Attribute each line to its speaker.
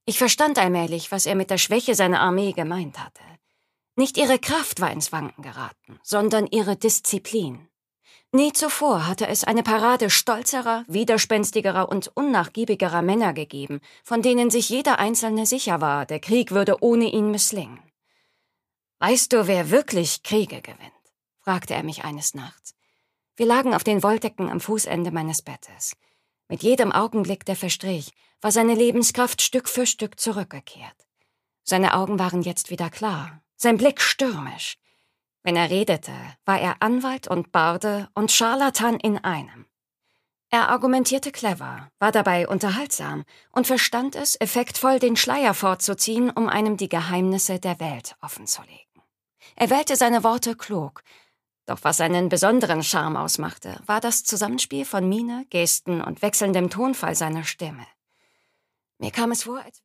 Speaker 1: Ich verstand allmählich, was er mit der Schwäche seiner Armee gemeint hatte. Nicht ihre Kraft war ins Wanken geraten, sondern ihre Disziplin. Nie zuvor hatte es eine Parade stolzerer, widerspenstigerer und unnachgiebigerer Männer gegeben, von denen sich jeder Einzelne sicher war, der Krieg würde ohne ihn misslingen. »Weißt du, wer wirklich Kriege gewinnt?« fragte er mich eines Nachts. Wir lagen auf den Wolldecken am Fußende meines Bettes. Mit jedem Augenblick, der verstrich, war seine Lebenskraft Stück für Stück zurückgekehrt. Seine Augen waren jetzt wieder klar, sein Blick stürmisch. Wenn er redete, war er Anwalt und Barde und Scharlatan in einem. Er argumentierte clever, war dabei unterhaltsam und verstand es, effektvoll den Schleier fortzuziehen, um einem die Geheimnisse der Welt offenzulegen. Er wählte seine Worte klug, doch was seinen besonderen Charme ausmachte, war das Zusammenspiel von Miene, Gesten und wechselndem Tonfall seiner Stimme. Mir kam es vor, als